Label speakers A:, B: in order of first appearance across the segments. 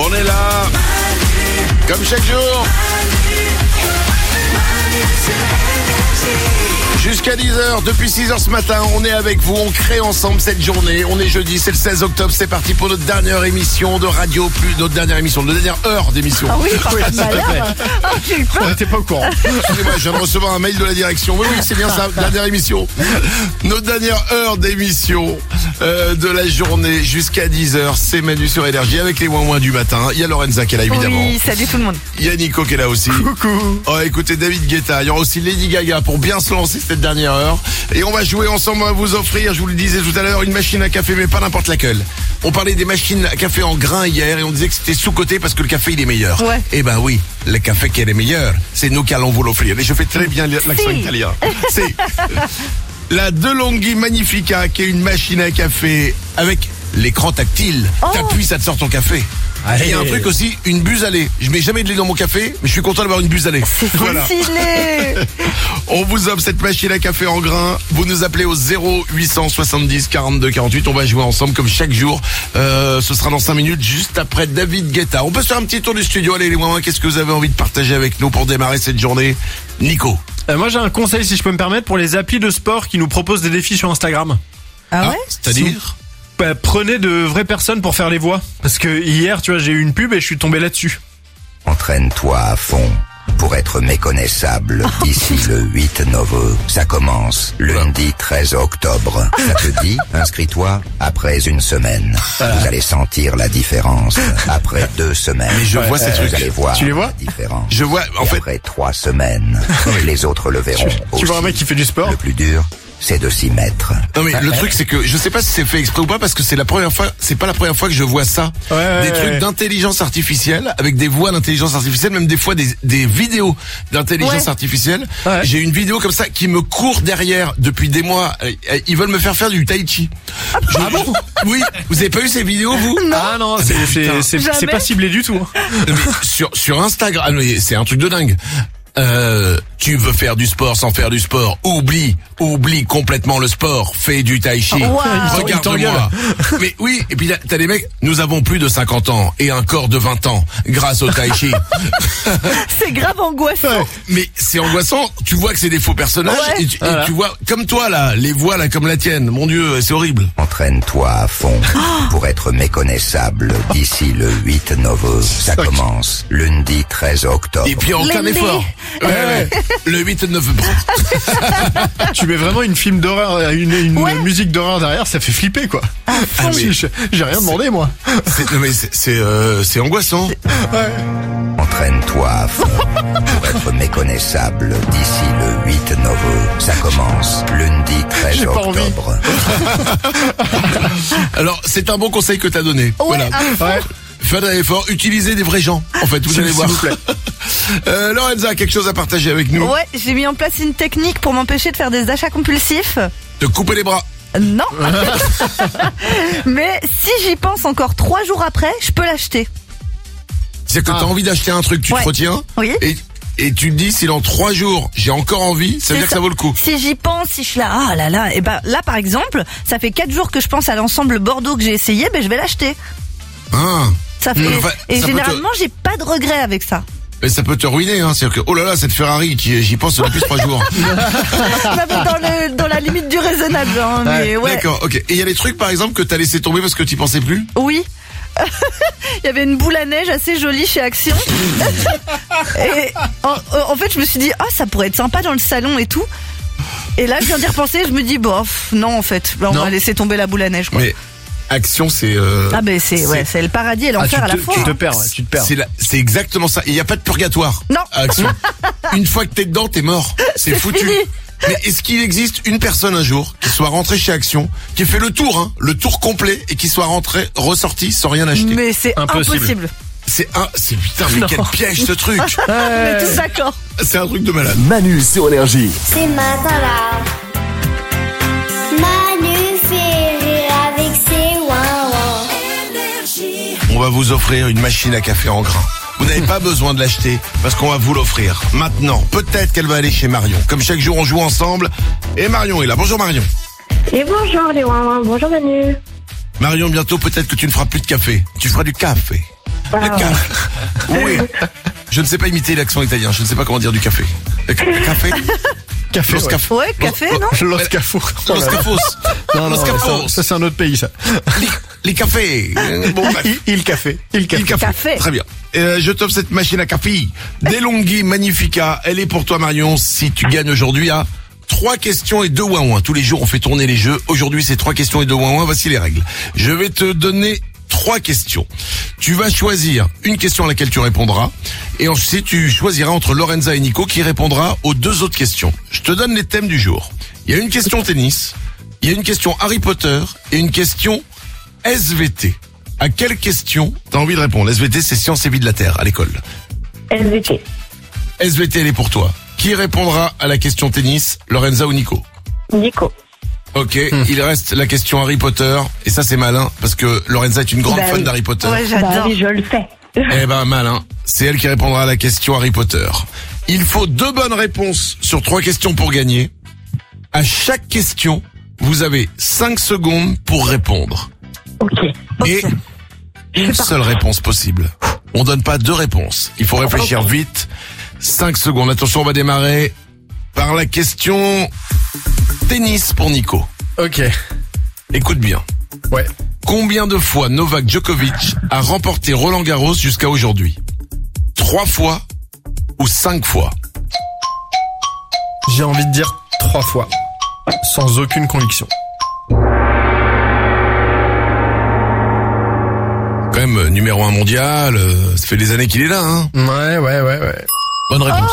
A: On est là, comme chaque jour. Jusqu'à 10h, depuis 6h ce matin, on est avec vous, on crée ensemble cette journée. On est jeudi, c'est le 16 octobre, c'est parti pour notre dernière émission de radio, notre dernière heure d'émission.
B: Ah oui, malheur. J'ai eu peur.
A: T'es pas au courant. Excusez-moi, je viens de recevoir un mail de la direction. Oui, c'est bien ça, dernière émission. Notre dernière heure d'émission de la journée jusqu'à 10h, c'est Manu sur Énergie avec les ouin-ouin du matin. Il y a Lorenza qui est là, évidemment.
B: Oui, salut tout le monde.
A: Il y a Nico qui est là aussi.
C: Coucou.
A: Oh, écoutez, David Guetta. Il y aura aussi Lady Gaga pour bien se lancer cette dernière heure. Et on va jouer ensemble, on va vous offrir, je vous le disais tout à l'heure, une machine à café, mais pas n'importe laquelle. On parlait des machines à café en grains hier et on disait que c'était sous-coté parce que le café il est meilleur.
B: Ouais.
A: Eh ben oui, le café qui est meilleur, c'est nous qui allons vous l'offrir. Et je fais très bien l'accent italien. C'est la DeLonghi Magnifica qui est une machine à café avec l'écran tactile. T'appuies, ça te sort ton café. Et il y a un truc aussi, une buse à lait. Je mets jamais de lait dans mon café, mais je suis content d'avoir une buse à lait.
B: C'est stylé.
A: On vous offre cette machine à café en grains. Vous nous appelez au 0870 42 48. On va jouer ensemble comme chaque jour. Ce sera dans 5 minutes, juste après David Guetta. On peut se faire un petit tour du studio. Allez les moins, qu'est-ce que vous avez envie de partager avec nous pour démarrer cette journée? Nico.
C: Moi j'ai un conseil, si je peux me permettre, pour les applis de sport qui nous proposent des défis sur Instagram.
B: Ah ouais?
A: C'est-à-dire?
C: Prenez de vraies personnes pour faire les voix. Parce que hier, tu vois, j'ai eu une pub et je suis tombé là-dessus.
D: Entraîne-toi à fond pour être méconnaissable d'ici le 8 novembre. Ça commence lundi 13 octobre. Ça te dit? Inscris-toi après une semaine. Vous allez sentir la différence. Après 2 semaines.
A: Mais je vois ces trucs.
D: Vous allez voir
C: Tu les vois?
D: la différence.
A: Je vois, en
D: Et
A: fait.
D: après 3 semaines, les autres le verront aussi.
C: Tu vois un mec qui fait du sport?
D: Le plus dur, c'est de s'y mettre.
A: Non mais le truc c'est que je sais pas si c'est fait exprès ou pas parce que c'est pas la première fois que je vois ça. Des trucs d'intelligence artificielle avec des voix d'intelligence artificielle, même des fois des vidéos d'intelligence artificielle.
C: Ouais.
A: J'ai une vidéo comme ça qui me court derrière depuis des mois. Ils veulent me faire du tai chi. Ah bon? Oui, vous avez pas eu ces vidéos vous?
C: Ah non, c'est pas ciblé du tout.
A: Mais sur Instagram, mais c'est un truc de dingue. Tu veux faire du sport sans faire du sport. Oublie complètement le sport. Fais du tai chi.
B: Wow.
A: Regarde-moi. Mais oui, et puis là, t'as des mecs, nous avons plus de 50 ans et un corps de 20 ans grâce au tai chi.
B: C'est grave angoissant.
A: Mais c'est angoissant, tu vois que c'est des faux personnages et tu vois, comme toi là, les voix là comme la tienne. Mon Dieu, c'est horrible.
D: Entraîne-toi à fond pour être méconnaissable d'ici le 8 novembre. Ça commence lundi 13 octobre.
A: Et puis aucun
B: Lundi.
A: effort. Ouais. Le 8 et 9
C: Tu mets vraiment une film d'horreur, une musique d'horreur derrière, ça fait flipper quoi.
A: mais
C: J'ai rien demandé moi.
A: c'est angoissant.
D: Entraîne-toi à fond pour être méconnaissable d'ici le 8 novembre. Ça commence lundi 13
C: J'ai pas envie.
D: octobre.
A: Alors, c'est un bon conseil que t'as donné. Voilà.
C: Ouais.
A: Faites un effort, utilisez des vrais gens. En fait, vous allez voir.
C: S'il vous plaît.
A: Lorenza a quelque chose à partager avec nous.
B: Ouais, j'ai mis en place une technique pour m'empêcher de faire des achats compulsifs.
A: De couper les bras.
B: Non. Mais si j'y pense encore 3 jours après, je peux l'acheter.
A: C'est-à-dire que t'as envie d'acheter un truc, tu te retiens.
B: Oui.
A: Et tu te dis, si dans 3 jours, j'ai encore envie, ça veut dire que ça vaut le coup.
B: Si j'y pense, si je suis là, ah là là, et ben là par exemple, ça fait 4 jours que je pense à l'ensemble Bordeaux que j'ai essayé, ben je vais l'acheter.
A: Ah.
B: Ça fait,
A: Enfin,
B: et
A: ça
B: généralement, j'ai pas de regret avec ça.
A: Mais ça peut te ruiner, hein. C'est-à-dire que, oh là là, cette Ferrari, j'y pense depuis 3 jours.
B: Dans la limite du raisonnable, hein, mais ouais.
A: D'accord, ok. Et il y a des trucs, par exemple, que t'as laissé tomber parce que t'y pensais plus?
B: Oui. Il y avait une boule à neige assez jolie chez Action. Et en fait, je me suis dit, ça pourrait être sympa dans le salon et tout. Et là, je viens d'y repenser, je me dis, bof, non, en fait. Là, on va laisser tomber la boule à neige, quoi.
A: Mais Action, c'est...
B: c'est le paradis et l'enfer à la fois.
C: Tu te perds.
A: C'est exactement ça. Il n'y a pas de purgatoire.
B: Non.
A: À Action. Une fois que t'es dedans, t'es mort. C'est foutu.
B: fini.
A: Mais est-ce qu'il existe une personne un jour qui soit rentrée chez Action, qui ait fait le tour, le tour complet, et qui soit ressortie sans rien acheter?
B: Mais c'est impossible.
A: C'est putain, mais quel piège ce truc.
B: On est tous d'accord.
A: C'est un truc de malade.
E: Manu sur Énergie.
F: C'est matin-là. Manu fait rire avec ses ouin-ouin.
A: On va vous offrir une machine à café en grains. Vous n'avez pas besoin de l'acheter parce qu'on va vous l'offrir. Maintenant, peut-être qu'elle va aller chez Marion. Comme chaque jour, on joue ensemble. Et Marion est là. Bonjour Marion.
G: Et bonjour les ouin-ouin, bonjour Manu.
A: Marion, bientôt peut-être que tu ne feras plus de café. Tu feras du café. Le café. Oui. Je ne sais pas imiter l'accent italien. Je ne sais pas comment dire du café. Le café.
C: Café.
A: Los cafos.
B: Ouais, café, non?
C: Los Cafos.
A: Los cafos.
C: Non,
A: Los cafos.
C: ça c'est un autre pays, ça.
A: Les cafés. Bon, bref.
C: Il café.
A: Il café. Très bien. Je t'offre cette machine à café. DeLonghi Magnifica. Elle est pour toi, Marion. Si tu gagnes aujourd'hui à 3 questions et 2 ouin-ouin. Tous les jours, on fait tourner les jeux. Aujourd'hui, c'est 3 questions et 2 ouin-ouin. Voici les règles. Je vais te donner 3 questions. Tu vas choisir une question à laquelle tu répondras. Et ensuite, tu choisiras entre Lorenza et Nico qui répondra aux 2 autres questions. Je te donne les thèmes du jour. Il y a une question tennis, il y a une question Harry Potter et une question SVT. À quelle question t'as envie de répondre? SVT, c'est sciences et vie de la Terre à l'école.
E: SVT.
A: SVT, elle est pour toi. Qui répondra à la question tennis, Lorenza ou Nico?
E: Nico.
A: Ok, il reste la question Harry Potter. Et ça, c'est malin, parce que Lorenza est une grande fan
E: oui.
A: d'Harry Potter.
B: Ouais,
E: Bah
B: j'adore.
E: oui, je le sais.
A: Eh ben, malin. C'est elle qui répondra à la question Harry Potter. Il faut 2 bonnes réponses sur 3 questions pour gagner. À chaque question, vous avez 5 secondes pour répondre.
E: Ok.
A: Et une seule réponse possible. On donne pas 2 réponses. Il faut réfléchir vite. 5 secondes. Attention, on va démarrer par la question tennis pour Nico.
C: Ok.
A: Écoute bien.
C: Ouais.
A: Combien de fois Novak Djokovic a remporté Roland Garros jusqu'à aujourd'hui? 3 fois ou 5 fois?
C: J'ai envie de dire 3 fois. Sans aucune conviction.
A: Quand même, numéro 1 mondial, ça fait des années qu'il est là, hein.
C: Ouais.
A: Bonne réponse.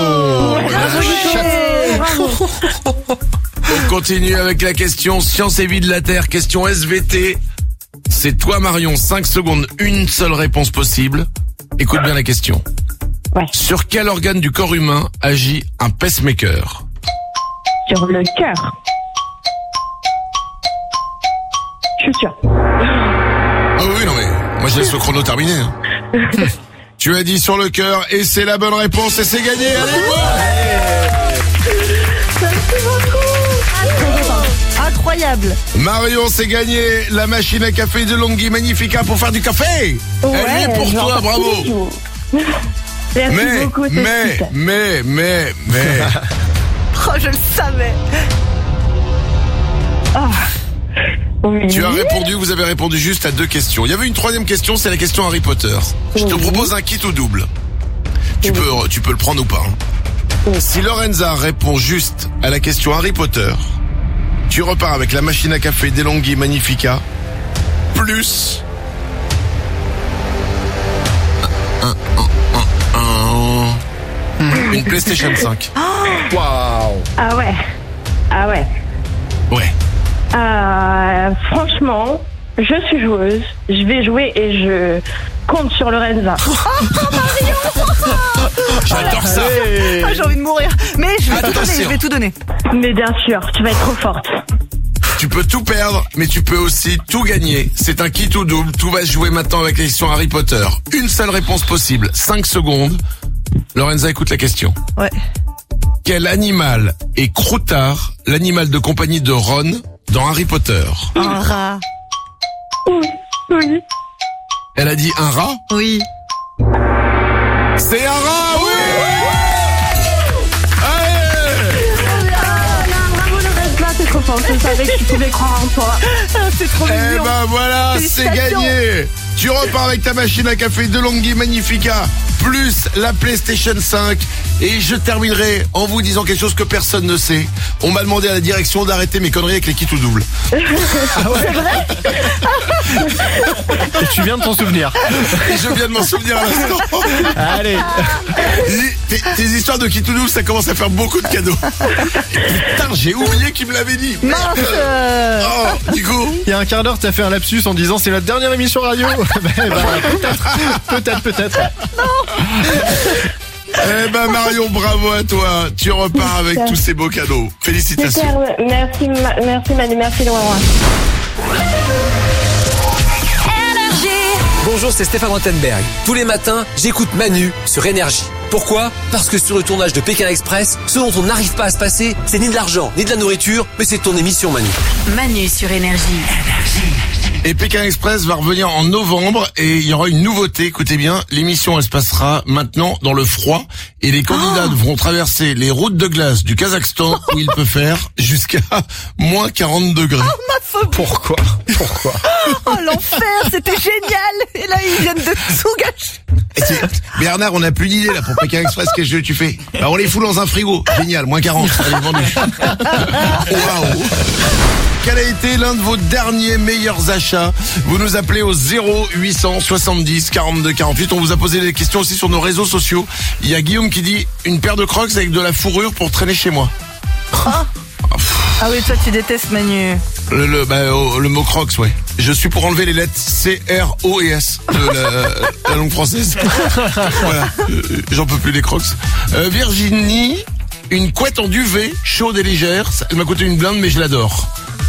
E: Bravo.
A: On continue avec la question sciences et vie de la Terre, question SVT. C'est toi, Marion, 5 secondes, une seule réponse possible. Écoute bien la question.
E: Ouais.
A: Sur quel organe du corps humain agit un pacemaker?
E: Sur le cœur. Je suis sûre.
A: Ah oui, non mais, moi je laisse le chrono terminé. Hein. Tu as dit sur le cœur et c'est la bonne réponse et c'est gagné.
B: Incroyable.
A: Marion, c'est gagné la machine à café DeLonghi Magnifica pour faire du café. Elle est pour toi, bravo.
E: Merci beaucoup, c'est super.
A: mais.
B: Oh, je le savais.
E: Oui.
A: Tu as répondu, vous avez répondu juste à 2 questions. Il y avait une 3e question, c'est la question Harry Potter. Je te propose un kit ou double. Tu peux le prendre ou pas. Hein. Si Lorenza répond juste à la question Harry Potter, tu repars avec la machine à café DeLonghi Magnifica, plus une PlayStation 5.
C: Waouh.
E: Ah ouais.
A: Ouais.
E: Franchement, je suis joueuse. Je vais jouer et je compte sur Lorenza.
A: J'adore ça.
B: Ah, j'ai envie de mourir. Mais je vais tout donner,
A: Attention.
B: je vais tout donner.
E: Mais bien sûr, tu vas être trop forte.
A: Tu peux tout perdre, mais tu peux aussi tout gagner. C'est un kit ou double. Tout va se jouer maintenant avec la question Harry Potter. Une seule réponse possible. 5 secondes. Lorenza, écoute la question.
B: Ouais.
A: Quel animal est Croutard, l'animal de compagnie de Ron, dans Harry Potter?
B: Un rat.
E: Oui.
A: Elle a dit un rat?
B: Oui.
A: C'est un rat, oui! Allez!
E: Bravo Lorenza, t'es trop forte. Je savais que tu pouvais croire en toi.
B: C'est trop
A: Eh
B: mignon.
A: ben voilà, c'est
B: Félicitations.
A: gagné. Tu repars avec ta machine à café DeLonghi Magnifica, plus la PlayStation 5. Et je terminerai en vous disant quelque chose que personne ne sait. On m'a demandé à la direction d'arrêter mes conneries avec les kits ou doubles.
C: Et tu viens de t'en souvenir.
A: Et je viens de m'en souvenir à l'instant.
C: Allez.
A: Tes histoires de kit ou double, ça commence à faire beaucoup de cadeaux. Putain, j'ai oublié qu'il me l'avait dit.
B: Mince.
A: Oh, Nico.
C: Il y a un quart d'heure, t'as fait un lapsus en disant c'est la dernière émission radio. Peut-être.
A: Eh ben Marion, bravo à toi. Tu repars avec tous ces beaux cadeaux. Félicitations.
E: Super, merci Manu, merci Loin.
G: Bonjour, c'est Stéphane Rothenberg. Tous les matins, j'écoute Manu sur Énergie. Pourquoi ? Parce que sur le tournage de Pékin Express, ce dont on n'arrive pas à se passer, c'est ni de l'argent, ni de la nourriture, mais c'est ton émission, Manu.
H: Manu sur Énergie.
A: Et Pékin Express va revenir en novembre et il y aura une nouveauté. Écoutez bien, l'émission elle se passera maintenant dans le froid et les candidats devront traverser les routes de glace du Kazakhstan où il peut faire jusqu'à moins 40 degrés.
B: Ma phobie.
C: Pourquoi
B: Oh l'enfer, c'était génial. Et là ils viennent de tout gâcher.
A: Bernard, on n'a plus d'idée là pour Pékin Express. Qu'est-ce que tu fais? Bah, on les fout dans un frigo. Génial, moins 40. Allez, vendu. Waouh. Quel a été l'un de vos derniers meilleurs achats? Vous nous appelez au 0800 70 42 48. On vous a posé des questions aussi sur nos réseaux sociaux. Il y a Guillaume qui dit une paire de Crocs avec de la fourrure pour traîner chez moi.
B: Ah oui, toi tu détestes Manu.
A: Le mot Crocs, ouais. Je suis pour enlever les lettres C, R, O et S de la langue française. Voilà. J'en peux plus des Crocs. Virginie, une couette en duvet, chaude et légère. Elle m'a coûté une blinde, mais je l'adore.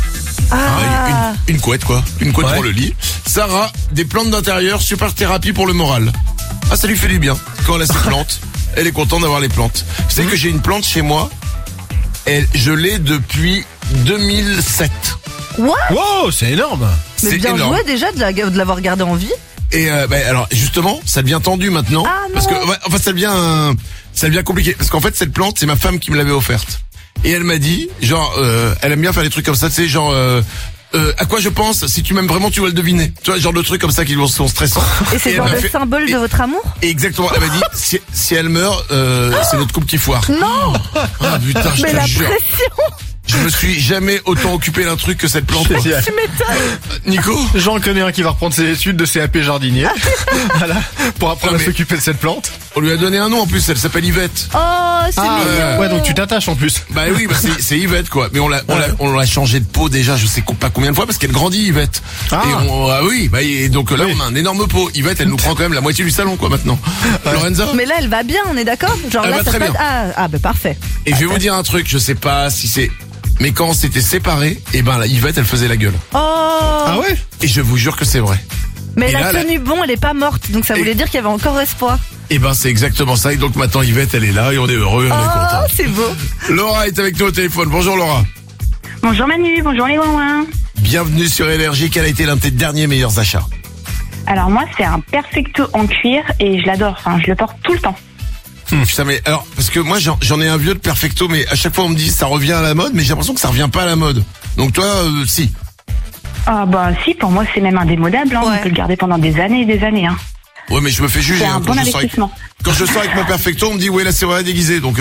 A: Une couette, quoi. Une couette pour le lit. Sarah, des plantes d'intérieur, super thérapie pour le moral. Ah, ça lui fait du bien. Quand elle a ses plantes, elle est contente d'avoir les plantes. Vous savez que j'ai une plante chez moi. Je l'ai depuis 2007.
B: What?
C: Wow, c'est énorme.
B: Mais
A: C'est
B: bien
A: énorme.
B: joué déjà de l'avoir gardé en vie.
A: Et alors justement, ça devient tendu maintenant.
B: Ah, non.
A: Parce que ça devient compliqué. Parce qu'en fait, cette plante, c'est ma femme qui me l'avait offerte. Et elle m'a dit, genre, elle aime bien faire des trucs comme ça, tu sais, genre, à quoi je pense? Si tu m'aimes vraiment, tu vas le deviner. Tu vois, genre de trucs comme ça qui sont stressants.
B: Et c'est
A: elle
B: genre
A: m'a
B: le
A: fait-
B: symbole de votre amour?
A: Et exactement. Elle m'a dit, si elle meurt, c'est notre couple qui foire.
B: Non.
A: Ah putain, je
B: Mais
A: te
B: la
A: jure.
B: pression.
A: Je me suis jamais autant occupé d'un truc que cette plante. quoi.
C: Génial.
B: Tu m'étonnes.
A: Nico?
C: J'en connais un qui va reprendre ses études de CAP jardinier. Voilà, pour apprendre
A: Non,
C: à
A: mais-
C: s'occuper de cette plante.
A: On lui a donné un nom en plus, elle s'appelle Yvette.
B: Oh, c'est mignon.
C: Ouais, donc tu t'attaches en plus.
A: Bah oui, bah c'est Yvette quoi. Mais on l'a changé de peau déjà, je sais pas combien de fois parce qu'elle grandit Yvette.
C: Ah.
A: Et oui, bah et donc là
C: Oui.
A: on a un énorme pot. Yvette, elle nous prend quand même la moitié du salon quoi maintenant. Lorenza.
B: Mais là, elle va bien, on est d'accord? Genre
A: Elle
B: là,
A: va
B: ça
A: très
B: passe.
A: bien.
B: Ah, bah parfait.
A: Et je vais vous dire un truc, je sais pas si c'est, mais quand on s'était séparés, et ben la Yvette, elle faisait la gueule.
B: Oh.
C: Ah ouais?
A: Et je vous jure que c'est vrai.
B: Mais
A: Et
B: la
A: là,
B: tenue bon, elle est pas morte, donc ça
A: Et-
B: voulait dire qu'il y avait encore espoir.
A: Et ben c'est exactement ça. Et donc maintenant Yvette, elle est là et on est heureux, on est
B: Oh,
A: content.
B: c'est beau.
A: Laura est avec nous au téléphone. Bonjour Laura.
E: Bonjour Manu, bonjour les ouin.
A: Bienvenue sur Énergie. Quel a été l'un de tes derniers meilleurs achats?
E: Alors moi, c'est un perfecto en cuir et je l'adore. Enfin, je le porte tout le temps.
A: Putain mais alors parce que moi j'en ai un vieux de Perfecto mais à chaque fois on me dit ça revient à la mode mais j'ai l'impression que ça revient pas à la mode. Donc toi si.
E: Ah bah si, pour moi c'est même indémodable. Hein.
B: Ouais.
E: On peut le garder pendant des années et des années. Hein.
A: Ouais mais je me fais juger
E: C'est un
A: hein,
E: bon investissement.
A: quand je sors avec mon Perfecto on me dit ouais là c'est vrai déguisé donc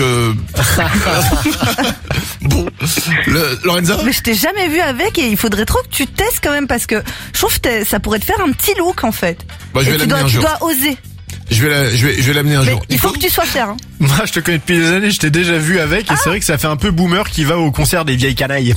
A: bon Lorenza.
B: Mais je t'ai jamais vu avec et il faudrait trop que tu testes quand même parce que je trouve que ça pourrait te faire un petit look en fait.
A: Bah, je vais
B: Et tu
A: l'amener un jour.
B: dois oser.
A: Je vais l'amener un
B: Mais
A: jour.
B: il faut
A: Nico
B: que tu sois fier. Hein.
C: Moi, je te connais depuis des années, je t'ai déjà vu avec, et c'est vrai que ça fait un peu boomer qui va au concert des vieilles canailles.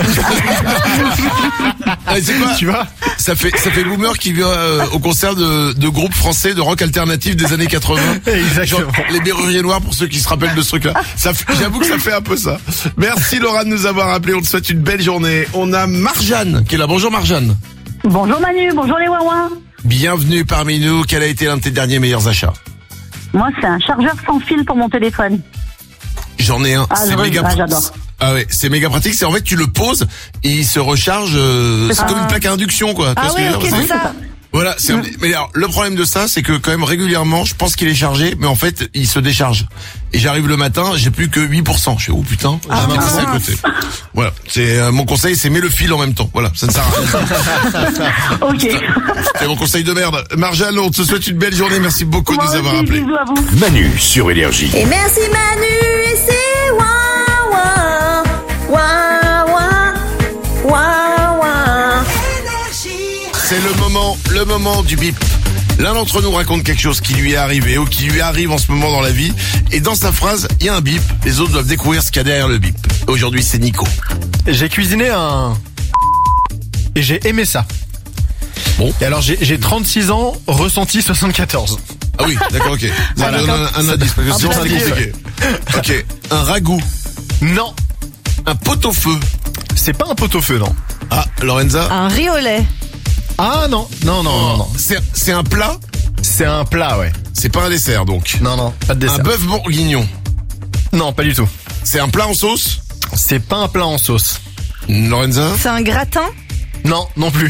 A: Ah, c'est quoi
C: Tu vois?
A: Ça fait boomer qui vient au concert de groupes français de rock alternatif des années 80.
C: Exactement.
A: Genre, les Berruriers Noirs pour ceux qui se rappellent de ce truc-là. J'avoue que ça fait un peu ça. Merci Laura de nous avoir appelé. On te souhaite une belle journée. On a Marjane qui est là. Bonjour Marjane.
E: Bonjour Manu, bonjour les ouin.
A: Bienvenue parmi nous. Quel a été l'un de tes derniers meilleurs achats?
E: Moi, c'est un chargeur sans fil pour mon téléphone.
A: J'en ai un.
E: Ah,
A: C'est
E: vrai,
A: méga
E: ah, j'adore.
A: Ah ouais, c'est méga pratique. C'est en fait tu le poses et il se recharge. C'est comme une plaque à induction quoi. Tu vois
B: Ah
A: ce que
B: oui,
A: je veux
B: ok,
A: dire
B: c'est ça.
A: Voilà, mais alors, le problème de ça, c'est que quand même régulièrement, je pense qu'il est chargé, mais en fait, il se décharge. Et j'arrive le matin, j'ai plus que 8%. Je fais, oh putain, j'ai mis ça à côté. Voilà, c'est mon conseil, c'est mets le fil en même temps. Voilà, ça ne sert à rien.
E: Ok.
A: C'est mon conseil de merde. Marjane, on te souhaite une belle journée. Merci beaucoup de
E: Moi
A: nous avoir
E: aussi,
A: appelés.
E: bisous à vous.
H: Manu sur Énergie.
I: Et merci Manu et c'est ouin ouin ouin ouin ouin.
A: C'est le moment du bip. L'un d'entre nous raconte quelque chose qui lui est arrivé ou qui lui arrive en ce moment dans la vie. Et dans sa phrase, il y a un bip. Les autres doivent découvrir ce qu'il y a derrière le bip. Aujourd'hui, c'est Nico.
C: J'ai cuisiné et j'ai aimé ça.
A: Bon.
C: Et alors j'ai 36 ans, ressenti 74.
A: Ah oui, d'accord, ok.
C: Voilà.
A: Ça donne un indice, parce que sinon
C: Un
A: c'est
C: indice,
A: compliqué. Ok. Un ragoût.
C: Non,
A: Un pot-au-feu.
C: c'est pas un pot-au-feu, non.
A: Ah, Lorenza.
B: Un riz au lait.
C: Ah non, non.
A: C'est un plat.
C: C'est un plat, ouais.
A: C'est pas un dessert, donc.
C: Non, pas de
A: Un
C: dessert.
A: bœuf bourguignon.
C: Non, pas du tout.
A: C'est un plat en sauce.
C: C'est pas un plat en sauce.
A: Lorenza.
B: C'est un gratin.
C: Non, non plus.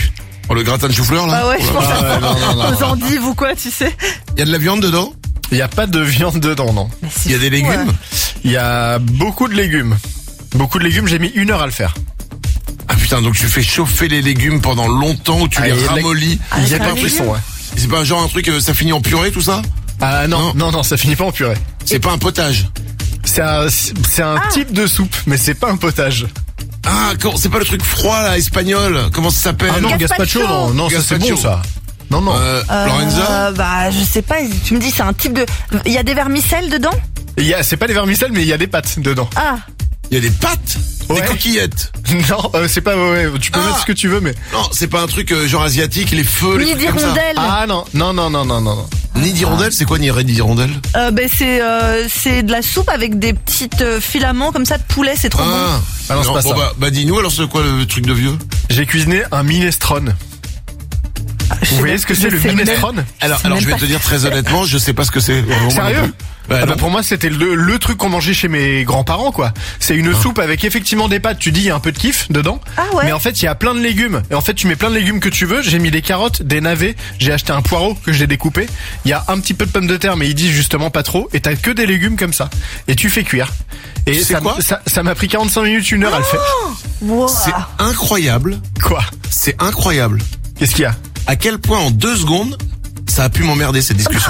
A: Oh, le gratin de chou-fleur, là?
B: Ah ouais, je pense
C: non.
B: aux endives ou quoi, tu sais.
A: Il y a de la viande dedans?
C: Il y a pas de viande dedans, non.
B: Mais c'est
A: Il y a des
B: fou,
A: légumes?
C: Il y a beaucoup de légumes. Beaucoup de légumes, j'ai mis 1 heure à le faire.
A: Ah putain, donc tu fais chauffer les légumes pendant longtemps ou tu les
C: il y a de la-
A: ramollis?
C: Il y a
B: c'est
C: pas
B: un
C: de cuisson, ouais.
A: C'est pas genre un truc, ça finit en purée tout ça?
C: Ah non, ça finit pas en purée.
A: C'est pas un potage?
C: C'est un type de soupe, mais c'est pas un potage.
A: Ah, c'est pas le truc froid là, espagnol? Comment ça s'appelle?
C: Ah non,
B: Gazpacho.
C: gazpacho, non, ça c'est
A: Gazpacho.
C: bon ça. Non.
A: Lorenza?
B: Bah, je sais pas, tu me dis c'est un type de... Il y a des vermicelles dedans?
C: C'est pas des vermicelles, mais il y a des pâtes dedans.
B: Ah,
A: Il y a des pâtes? Des
C: Ouais.
A: coquillettes?
C: Non, c'est pas, ouais, tu peux mettre ce que tu veux, mais.
A: Non, c'est pas un truc genre asiatique, les feux, les
B: ni
A: trucs comme ça.
B: d'hirondelles.
C: Ah non.
A: Ni d'hirondelles, c'est quoi ni d'hirondelles?
B: C'est de la soupe avec des petites filaments comme ça de poulet, c'est trop bon.
C: Ah non, c'est pas ça.
A: Bah dis-nous alors c'est quoi le truc de vieux?
C: J'ai cuisiné un minestrone. Vous voyez ce que c'est le minestrone?
A: Alors
B: même
A: je vais
B: pas
A: te dire très honnêtement, je sais pas ce que c'est. Vraiment,
C: Sérieux?
A: non plus. Bah,
C: Ah bah
A: non.
C: pour moi c'était le truc qu'on mangeait chez mes grands-parents quoi. C'est une soupe avec effectivement des pâtes, tu dis il y a un peu de kiff dedans.
B: Ah ouais.
C: Mais en fait il y a plein de légumes. Et en fait tu mets plein de légumes que tu veux. J'ai mis des carottes, des navets, j'ai acheté un poireau que j'ai découpé. Il y a un petit peu de pommes de terre mais ils disent justement pas trop. Et t'as que des légumes comme ça. Et tu fais cuire. Et
A: Tu sais quoi
C: ça m'a pris 45 minutes, 1 heure à le faire.
B: Wow.
A: C'est incroyable.
C: Quoi?
A: C'est incroyable.
C: Qu'est-ce qu'il y a?
A: À quel point en 2 secondes, ça a pu m'emmerder cette discussion.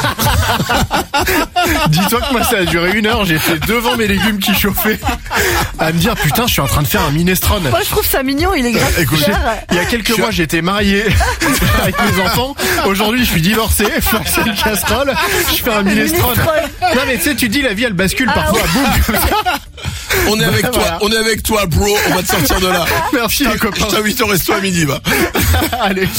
C: Dis-toi que moi ça a duré 1 heure, j'ai fait devant mes légumes qui chauffaient à me dire putain je suis en train de faire un minestrone.
B: Moi je trouve ça mignon, il est grave
C: Écoute,
B: cher.
C: il y a quelques mois j'étais marié avec mes enfants. Aujourd'hui je suis divorcé, face à une casserole, je fais un minestrone. Non mais tu sais tu dis la vie elle bascule parfois, boum comme ça.
A: On est avec toi,
C: Voilà.
A: on est avec toi, bro. On va te sortir de là.
C: Merci les
A: Je
C: copains.
A: t'invite au resto à midi, va.
C: Allez.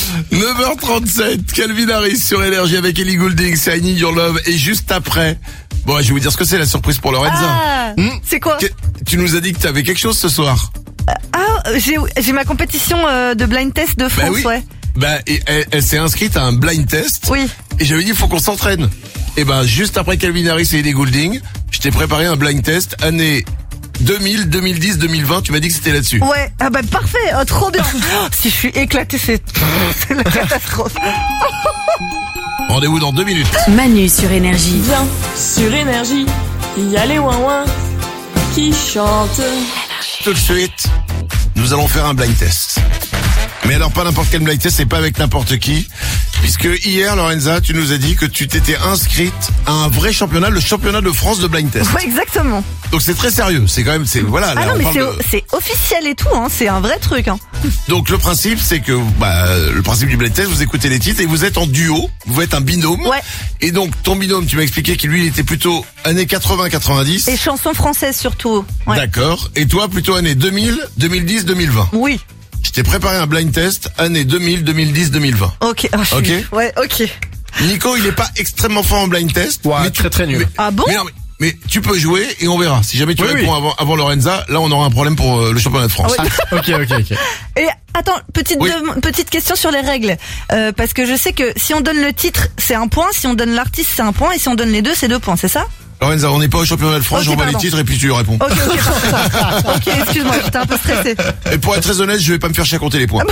A: 9h37, Calvin Harris sur Énergie avec Ellie Goulding, c'est I Need Your Love. Et juste après, bon, je vais vous dire ce que c'est la surprise pour Lorenza.
B: Ah, c'est quoi?
A: Tu nous as dit que t'avais quelque chose ce soir.
B: Ah, j'ai ma compétition de blind test de France,
A: oui.
B: ouais.
A: Bah, et elle s'est inscrite à un blind test.
B: Oui.
A: Et j'avais dit, il faut qu'on s'entraîne. Et ben, juste après Calvin Harris et Ellie Goulding, je t'ai préparé un blind test année 2000, 2010, 2020. Tu m'as dit que c'était là-dessus.
B: Ouais, ah bah parfait, trop bien. Oh, si je suis éclatée, c'est la catastrophe.
A: Rendez-vous dans 2 minutes.
H: Manu sur Énergie.
J: Viens sur Énergie, il y a les ouin-ouin qui chantent.
A: Tout de suite, nous allons faire un blind test. Mais alors pas n'importe quel blind test, c'est pas avec n'importe qui. Puisque hier, Lorenza, tu nous as dit que tu t'étais inscrite à un vrai championnat, le championnat de France de blind test.
B: Ouais, exactement.
A: Donc c'est très sérieux, c'est quand même, voilà.
B: Ah
A: là,
B: non,
A: on
B: mais
A: parle de-
B: c'est officiel et tout, hein, c'est un vrai truc, hein.
A: Donc le principe, c'est que, le principe du blind test, vous écoutez les titres et vous êtes en duo, vous êtes un binôme.
B: Ouais.
A: Et donc ton binôme, tu m'as expliqué qu'il lui, il était plutôt années 80-90.
B: Et chansons françaises surtout. Ouais.
A: D'accord. Et toi, plutôt années 2000, 2010, 2020.
B: Oui.
A: Je t'ai préparé un blind test années 2000, 2010, 2020.
B: Ok. Oh,
A: Ok.
B: Ouais, ok.
A: Nico, il est pas extrêmement fort en blind test.
C: Ouais,
A: mais
C: très nul.
B: Ah bon?
A: Mais non, mais tu peux jouer et on verra. Si jamais tu
C: Oui,
A: réponds avant Lorenza, là on aura un problème pour le championnat de France.
B: Ah ouais.
C: Ok.
B: Et attends,
A: Oui.
B: petite question sur les règles. Parce que je sais que si on donne le titre, c'est 1 point, si on donne l'artiste, c'est 1 point, et si on donne les deux, c'est 2 points, c'est ça?
A: Lorenza, on n'est pas au championnat de France,
B: Ok,
A: j'envoie les
B: pardon.
A: titres et puis tu réponds.
B: Ok, parfait. Ok, excuse-moi, j'étais un peu stressée.
A: Et pour être très honnête, je vais pas me faire chier à compter les points.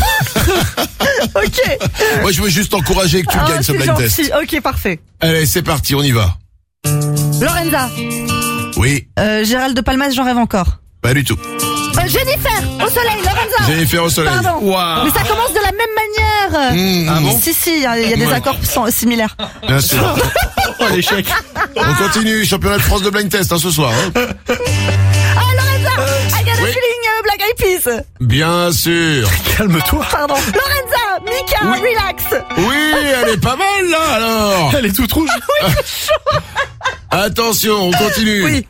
B: Ok.
A: Moi, je veux juste t'encourager que tu le gagnes ce
B: c'est
A: blind test.
B: gentil. Ok, parfait.
A: Allez, c'est parti, on y va.
B: Lorenza,
A: Oui,
B: Gérald de Palmas, j'en rêve encore.
A: pas du tout.
B: Jennifer, au soleil, Lorenza.
A: Jennifer au soleil.
B: Pardon.
C: Waouh.
B: Mais ça commence de la même manière.
A: Ah bon?
B: Si, il y a des
A: Ouais.
B: accords similaires.
A: Bien sûr.
C: Oh l'échec.
A: On continue, championnat de France de blind test ce soir. Hein.
B: Ah, Lorenza, I got a
A: Oui.
B: feeling Black Eyed Peas.
A: Bien sûr.
C: Calme-toi.
B: Pardon. Lorenza, Mika,
A: Oui.
B: relax.
A: Oui, elle est pas mal là alors.
C: Elle est toute rouge.
A: Attention, on continue.
B: Oui.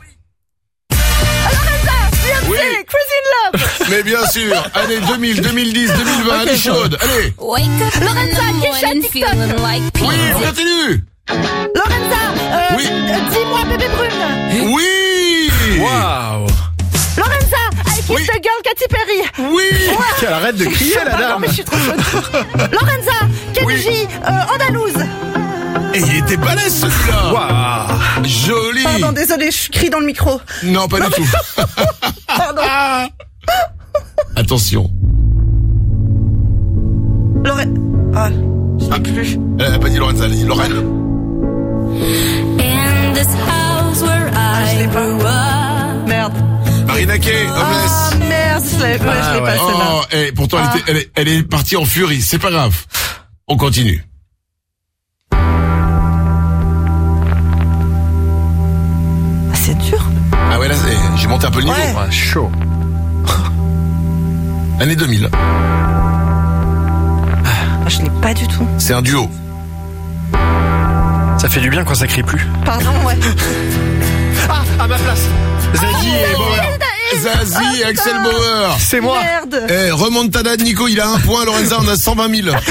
B: Beyoncé,
A: Oui.
B: Crazy in Love.
A: Mais bien sûr, année 2000, 2010, 2020, elle est chaude. Allez.
B: Lorenza, Kesha, TikTok.
A: Oui, on continue.
B: Lorenza,
A: Oui.
B: dis-moi bébé brune.
A: Oui.
C: Waouh.
B: Lorenza, I Kiss
A: Oui.
B: the Girl, Katy Perry.
A: Oui.
C: Qu'elle arrête de crier la
B: Pardon,
C: dame.
B: mais je suis trop chaude. Lorenza, Kenji,
A: Oui.
B: Andalouse.
A: Et il était balèze celui-là.
C: Waouh.
A: Joli.
B: Pardon, désolé, je crie dans le micro.
A: Non, pas du tout.
B: Pardon.
A: Attention.
B: Ah, je sais plus.
A: Elle a pas dit Lorenza, elle a dit Lorraine.
I: In this house where I
B: l'ai pas.
I: grew up.
B: Merde.
A: Marina Kaye, Homeless.
B: Ah merde, je l'ai pas celle-là.
A: Oh, et pourtant
B: Ah.
A: elle est partie en furie, c'est pas grave. On continue.
B: Ah, c'est dur.
A: Ah ouais, là, j'ai monté un peu le niveau.
B: Ouais.
C: Ah, chaud.
A: Année 2000.
B: Ah, je l'ai pas du tout.
A: C'est un duo.
C: Ça fait du bien quand ça crie plus.
B: Pardon, ouais.
C: Ah, à ma place. Zazie et Bauer.
A: Zazie et Axel Bauer.
C: C'est moi.
B: Merde.
A: Remontada de Nico, il a 1 point. Lorenza, on a 120 000.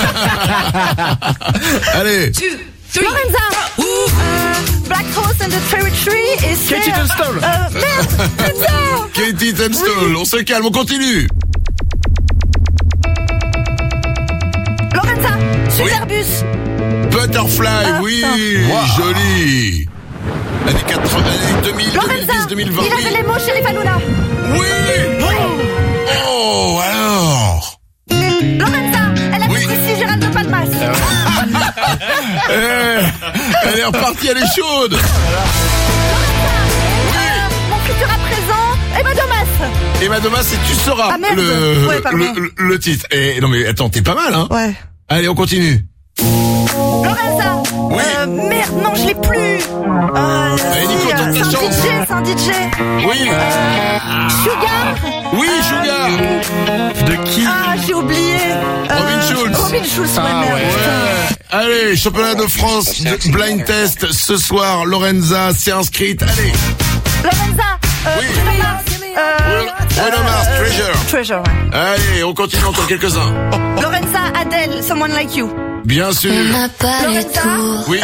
A: Allez.
B: Lorenza. Black Horse and the Cherry Tree et c'est...
C: Katie Tunstall.
B: Merde. Lorenza.
A: Katie Tunstall, on se calme, on continue.
B: Lorenza. Superbus.
A: Butterfly, oui, joli. Années 80, années 2000,
B: Lorenza.
A: 2010, 2020.
B: Il avait les mots chez les Faloula.
A: Oui. Oh, alors.
B: Lorenza. Elle a
A: Oui.
B: fait ici Gérald de Palmas.
A: Elle est repartie, elle est chaude.
B: Mon futur à présent. Emma Domas.
A: Emma Domas, et tu sauras
B: Ah, merde. Ouais, pardon.
A: le titre. Et non mais attends, t'es pas mal, hein.
B: Ouais.
A: Allez, on continue.
B: Lorenza.
A: Oui.
B: Merde, non, je l'ai plus.
A: Allez, Nico, tente ta
B: c'est
A: chance.
B: un DJ.
A: Oui.
B: Sugar.
A: Oui, Sugar.
C: De qui?
B: Ah, j'ai oublié.
A: Robin Schulz.
B: Robin Schulz, ouais,
C: Ah,
B: merde.
C: ouais.
B: putain.
A: Allez, championnat de France de blind test ce soir. Lorenza s'est inscrite. Allez.
B: Lorenza.
A: Oui.
B: Bruno Mars.
A: Bruno Mars, Treasure.
B: Treasure, ouais.
A: Allez, on continue encore quelques-uns.
B: Lorenza, Adele, Someone Like You.
A: Bien sûr.
B: Lorenza.
A: Oui.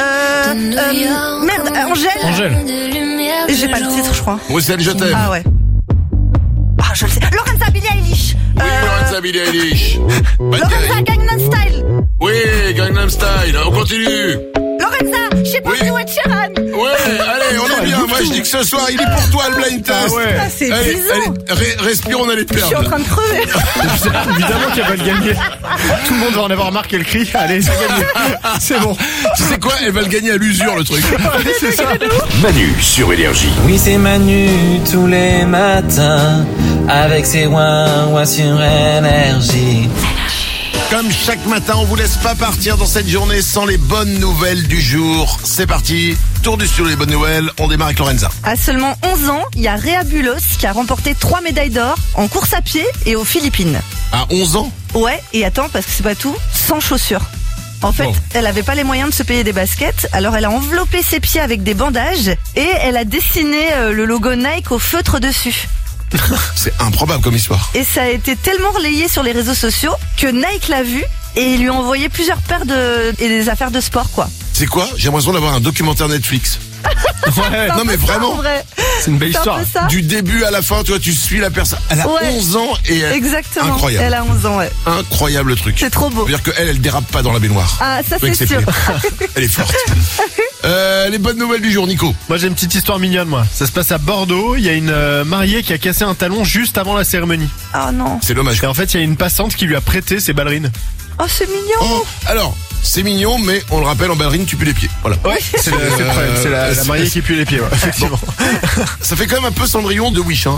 B: Merde, Angèle.
C: Angèle.
B: Et j'ai pas le titre, je crois.
A: Bruxelles, je t'aime.
B: Ah ouais. Ah, je le sais. Lorenza, Billie Eilish.
A: Oui, Lorenza, Billie Eilish.
B: Lorenza, Gangnam Style.
A: Oui, Gangnam Style. On continue.
B: Lorenza, je sais pas
A: Oui.
B: où Ed Sheeran.
A: Ouais, allez, on est bien. Moi, je dis que ce soir, il est pour toi, le blind test.
C: Ah ouais.
B: Ah, c'est
A: Allez,
B: 10 ans.
A: allez, respire, on allait te
B: Je suis en
A: perdre.
B: train de crever.
C: Évidemment qu'elle va le gagner. Tout le monde va en avoir marre qu'elle crie. Allez, c'est gagné. C'est bon.
A: Tu sais quoi? Elle va le gagner à l'usure, le truc.
C: Ouais, c'est ça.
H: Manu sur Énergie.
K: Oui, c'est Manu tous les matins avec ses ouin-ouin sur Énergie.
A: Comme chaque matin, on vous laisse pas partir dans cette journée sans les bonnes nouvelles du jour. C'est parti. Tour du studio, les bonnes nouvelles. On démarre avec Lorenza.
B: À seulement 11 ans, il y a Réa Bulos qui a remporté 3 médailles d'or en course à pied et aux Philippines.
A: À 11 ans?
B: Ouais, et attends, parce que c'est pas tout, sans chaussures. En fait,
A: Bon.
B: elle avait pas les moyens de se payer des baskets, alors elle a enveloppé ses pieds avec des bandages et elle a dessiné le logo Nike au feutre dessus.
A: C'est improbable comme histoire.
B: Et ça a été tellement relayé sur les réseaux sociaux que Nike l'a vu et il lui a envoyé plusieurs paires et des affaires de sport, quoi.
A: C'est quoi? J'ai l'impression d'avoir un documentaire Netflix.
C: Ouais.
A: Non mais vraiment.
B: En vrai.
C: C'est une belle
B: C'est un
C: histoire.
B: peu ça.
A: Du début à la fin, tu vois, tu suis la personne. Elle a
B: Ouais.
A: 11 ans et
B: Exactement.
A: incroyable.
B: Elle a 11 ans, ouais.
A: Incroyable truc.
B: C'est trop beau.
A: C'est-à-dire qu'elle, elle dérape pas dans la baignoire.
B: Ah, ça
A: Avec
B: c'est
A: ses
B: sûr.
A: pieds. Elle est forte. Les bonnes nouvelles du jour, Nico.
C: Moi j'ai une petite histoire mignonne moi. Ça se passe à Bordeaux, il y a une mariée qui a cassé un talon juste avant la cérémonie.
B: Oh non.
A: C'est dommage.
C: Et en fait il y a une passante qui lui a prêté ses ballerines.
B: Oh, c'est mignon.
A: Oh, alors, c'est mignon, mais on le rappelle, en ballerine, tu pues les pieds. Voilà.
C: Ouais, c'est le problème, c'est la mariée qui pue les pieds, ouais, effectivement.
A: Ça fait quand même un peu Cendrillon de Wish, hein.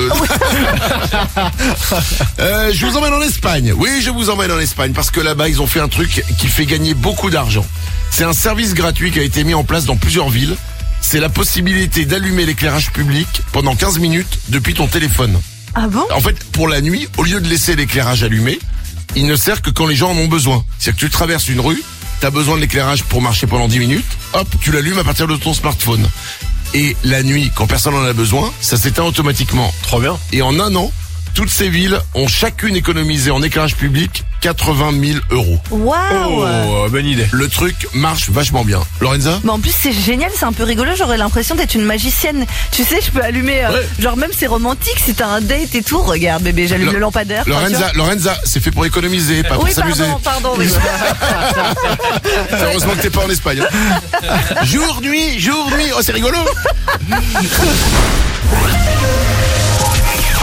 A: Je vous emmène en Espagne. Oui, je vous emmène en Espagne parce que là-bas, ils ont fait un truc qui fait gagner beaucoup d'argent. C'est un service gratuit qui a été mis en place dans plusieurs villes. C'est la possibilité d'allumer l'éclairage public pendant 15 minutes depuis ton téléphone.
B: Ah bon?
A: En fait, pour la nuit, au lieu de laisser l'éclairage allumé, il ne sert que quand les gens en ont besoin. C'est-à-dire que tu traverses une rue, t'as besoin de l'éclairage pour marcher pendant 10 minutes, hop, tu l'allumes à partir de ton smartphone. Et la nuit, quand personne en a besoin, ça s'éteint automatiquement.
C: Trop bien.
A: Et en un an, toutes ces villes ont chacune économisé en éclairage public 80 000 euros.
B: Waouh.
C: Oh, bonne idée.
A: Le truc marche vachement bien. Lorenza?
B: Mais en plus c'est génial, c'est un peu rigolo, j'aurais l'impression d'être une magicienne. Tu sais, je peux allumer,
A: Ouais.
B: genre même c'est romantique, si t'as un date et tout, regarde bébé, j'allume
A: Lo-
B: le lampadaire. Enfin, tu vois.
A: Lorenza, c'est fait pour économiser, pas pour
B: Oui,
A: s'amuser.
B: pardon. Oui.
A: Heureusement que t'es pas en Espagne. Hein. Jour, nuit, oh c'est rigolo.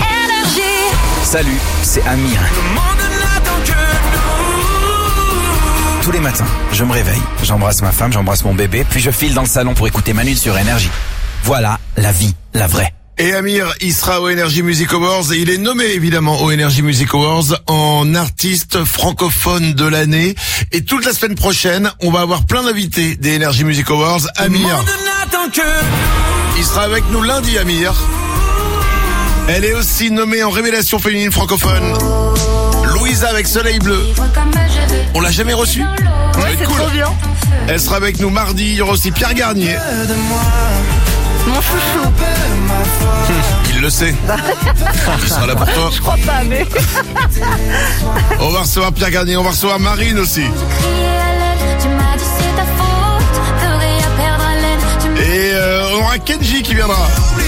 K: Salut, c'est Amir.
L: les matins, je me réveille, j'embrasse ma femme, j'embrasse mon bébé, puis je file dans le salon pour écouter Manu sur Énergie. Voilà la vie, la vraie.
A: Et Amir, il sera au Energy Music Awards et il est nommé évidemment au Energy Music Awards en artiste francophone de l'année. Et toute la semaine prochaine, on va avoir plein d'invités des Energy Music Awards. Amir, il sera avec nous lundi, Amir. Elle est aussi nommée en révélation féminine francophone. Louisa avec Soleil Bleu. On l'a jamais reçue.
B: Ouais, c'est
A: cool.
B: trop bien.
A: Elle sera avec nous mardi. Il y aura aussi Pierre Garnier.
B: Mon chouchou.
A: Il le sait. Il sera là pour toi.
B: Je crois pas, mais...
A: On va recevoir Pierre Garnier. On va recevoir Marine aussi. Et on aura Kenji qui viendra.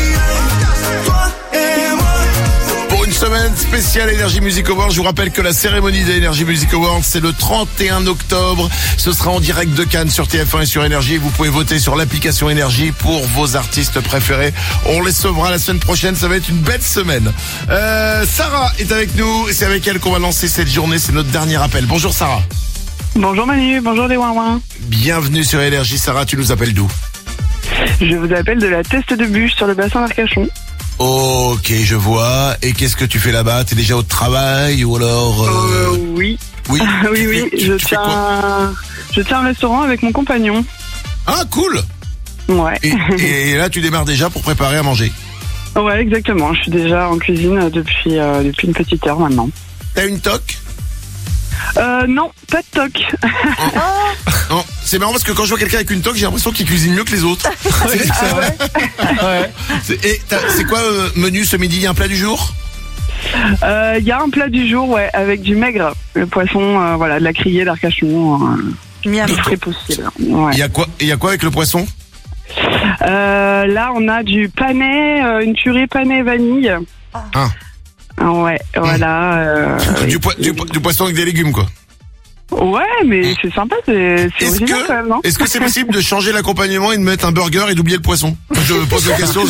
A: Pour une semaine spéciale Energy Music Awards, je vous rappelle que la cérémonie des Energy Music Awards, c'est le 31 octobre. Ce sera en direct de Cannes sur TF1 et sur Énergie. Vous pouvez voter sur l'application Énergie pour vos artistes préférés. On les sauvera la semaine prochaine. Ça va être une belle semaine. Sarah est avec nous. C'est avec elle qu'on va lancer cette journée. C'est notre dernier appel. Bonjour Sarah.
E: Bonjour Manu, bonjour les ouin-ouin.
A: Bienvenue sur Énergie. Sarah, tu nous appelles d'où?
E: Je vous appelle de la Teste de Bûche sur le bassin d'Arcachon.
A: Ok, je vois. Et qu'est-ce que tu fais là-bas? T'es déjà au travail ou alors
E: Oui.
A: Oui.
E: Oui. Je tiens un restaurant avec mon compagnon.
A: Ah, cool.
E: Ouais.
A: Et là, tu démarres déjà pour préparer à manger.
E: Ouais, exactement. Je suis déjà en cuisine depuis une petite heure maintenant.
A: T'as une toque?
E: Non, pas de toque.
A: Non, c'est marrant parce que quand je vois quelqu'un avec une toque, j'ai l'impression qu'il cuisine mieux que les autres.
C: C'est vrai. Ouais.
A: Et c'est quoi menu ce midi? Il y a un plat du jour?
E: Il y a un plat du jour, ouais, avec du maigre, le poisson, de la criée d'Arcachon, le très possible. Ouais.
A: Il y a quoi avec le poisson?
E: Là, on a du panais, une purée panais vanille.
A: Ah.
E: Ouais, voilà.
A: Du poisson avec des légumes, quoi.
E: Ouais, mais c'est sympa, c'est original quand même, non?
A: Est-ce que c'est possible de changer l'accompagnement et de mettre un burger et d'oublier le poisson? Je pose la question.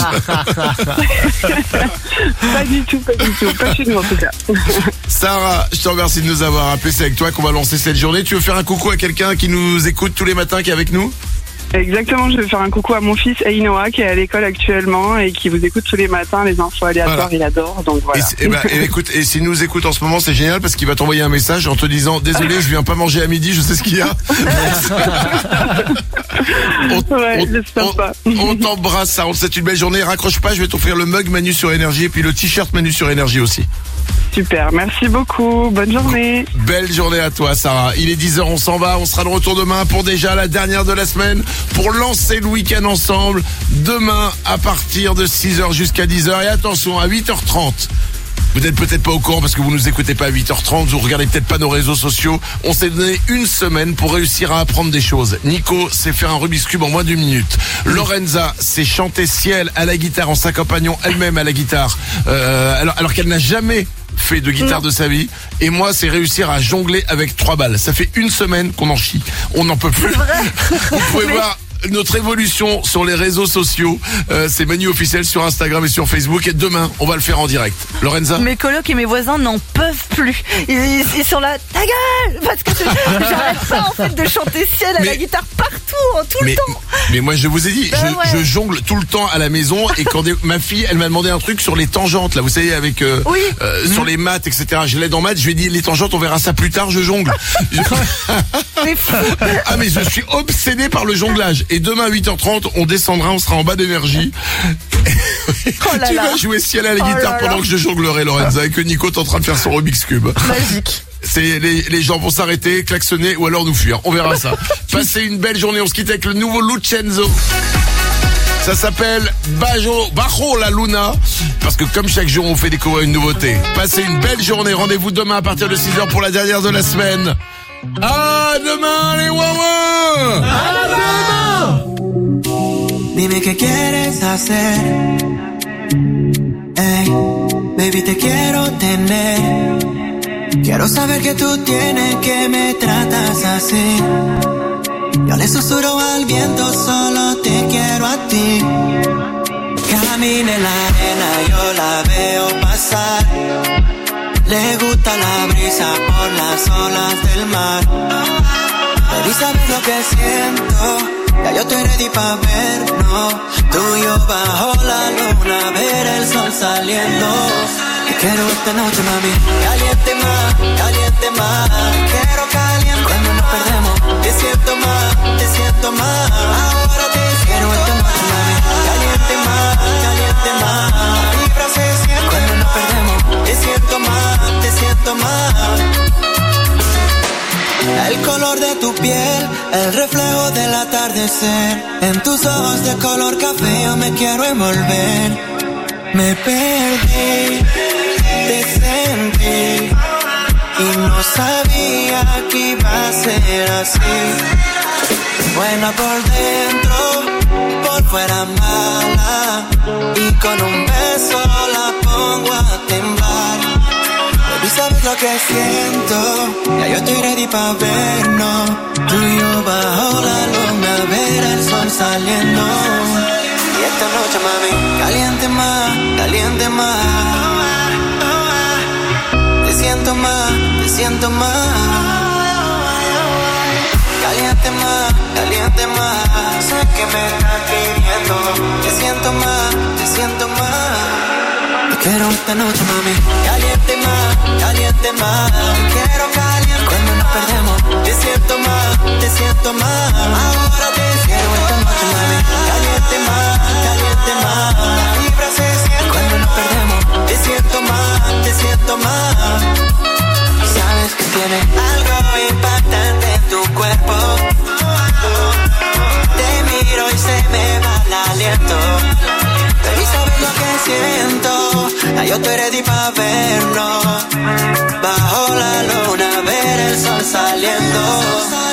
E: Pas du tout, pas chez nous en tout cas.
A: Sarah, je te remercie de nous avoir appelé. C'est avec toi qu'on va lancer cette journée. Tu veux faire un coucou à quelqu'un qui nous écoute tous les matins, qui est avec nous?
E: Exactement, je vais faire un coucou à mon fils Ainoa qui est à l'école actuellement et qui vous écoute tous les matins, les infos aléatoires, voilà. Il adore, donc voilà.
A: Écoute, et s'il nous écoute en ce moment, c'est génial parce qu'il va t'envoyer un message en te disant désolé, je viens pas manger à midi, je sais ce qu'il y a. On t'embrasse, ça, on te souhaite une belle journée. Raccroche pas, je vais t'offrir le mug Manu sur Énergie et puis le t-shirt Manu sur Énergie aussi.
E: Super, merci beaucoup, bonne journée.
A: Belle journée à toi Sarah. Il est 10h, on s'en va, on sera de retour demain pour déjà la dernière de la semaine pour lancer le week-end ensemble. Demain à partir de 6h jusqu'à 10h et attention à 8h30. Vous n'êtes peut-être pas au courant parce que vous nous écoutez pas à 8h30, vous regardez peut-être pas nos réseaux sociaux. On s'est donné une semaine pour réussir à apprendre des choses. Nico sait faire un Rubik's Cube en moins d'1 minute. Lorenza sait chanter Ciel à la guitare en s'accompagnant elle-même à la guitare. Alors qu'elle n'a jamais fait de guitare de sa vie. Et moi, c'est réussir à jongler avec 3 balles. Ça fait une semaine qu'on en chie. On n'en peut plus. Vous pouvez voir notre évolution sur les réseaux sociaux. C'est Manu officiel sur Instagram et sur Facebook. Et demain, on va le faire en direct. Lorenza?
B: Mes colocs et mes voisins n'en peuvent plus. Ils sont là, ta gueule! Parce que j'arrête pas en fait de chanter Ciel à la guitare partout, tout le temps.
A: Mais moi, je vous ai dit, je jongle tout le temps à la maison. Et quand ma fille, elle m'a demandé un truc sur les tangentes, là, vous savez, avec sur les maths, etc. Je l'aide en maths. Je lui ai dit, les tangentes, on verra ça plus tard. Je jongle.
B: C'est fou.
A: Ah, mais je suis obsédé par le jonglage. Et demain à 8h30, on descendra, on sera en bas d'énergie. Tu vas jouer Ciel à la guitare pendant que je jonglerai, Lorenza, et que Nico est en train de faire son Rubik's Cube.
B: Magique.
A: C'est les gens vont s'arrêter, klaxonner ou alors nous fuir. On verra ça. Passez une belle journée. On se quitte avec le nouveau Lucenzo. Ça s'appelle Bajo la Luna. Parce que comme chaque jour, on fait découvrir une nouveauté. Passez une belle journée. Rendez-vous demain à partir de 6h pour la dernière de la semaine. À demain les Wawa. À demain.
M: Dime qué quieres hacer. Hey, baby, te quiero tener. Quiero saber que tú tienes que me tratas así. Yo le susurro al viento, solo te quiero a ti. Camina en la arena, yo la veo pasar. Le gusta la brisa por las olas del mar. Baby, ¿sabes lo que siento? Ya yo estoy ready pa' vernos. Tú y yo bajo la luna, ver el sol saliendo. Te quiero esta noche, mami. Caliente más, caliente más. Quiero caliente cuando nos perdemos. Te siento más, te siento más. Ahora te quiero esta noche, mami. Caliente más, caliente más. La vibra se siente cuando nos perdemos. Te siento más, te siento más. El color de tu piel, el reflejo del atardecer. En tus ojos de color café yo me quiero envolver. Me perdí, te sentí y no sabía que iba a ser así. Buena por dentro, por fuera mala, y con un beso la pongo a temblar. Baby, ¿sabes lo que siento? Ya yo estoy ready pa' vernos. Tú y yo bajo la luna, ver el sol saliendo. Y esta noche, mami, caliente más, caliente más. Te siento más, te siento más. Caliente más, caliente más. Sé que me estás pidiendo. Te siento más, te siento más. Te quiero esta noche, mami. Caliente más, caliente más. Te quiero caliente cuando nos perdemos. Te siento más, te siento más. Ahora te quiero esta noche, mami. Caliente más, caliente más. La vibra se siente cuando nos perdemos. Te siento más, te siento más. Sabes que tiene algo impactante en tu cuerpo. Te miro y se me va el aliento. Baby, ¿sabes lo que siento? Ya yo estoy ready pa' vernos. Bajo la luna, ver el sol saliendo.